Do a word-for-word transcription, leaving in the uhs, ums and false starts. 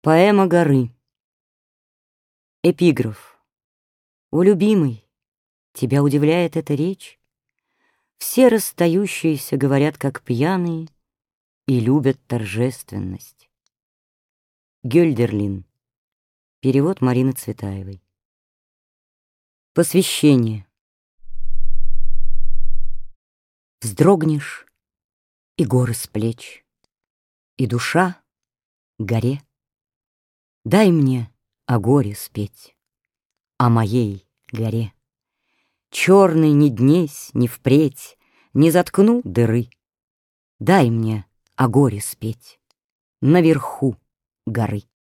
Поэма горы. Эпиграф. О, любимый, тебя удивляет эта речь? Все расстающиеся говорят, как пьяные, и любят торжественность. Гёльдерлин. Перевод Марины Цветаевой. Посвящение. Вздрогнешь, и горы с плеч, и душа горе. Дай мне о горе спеть, о моей горе. Черный ни днесь, ни впредь не заткну дыры. Дай мне о горе спеть наверху горы.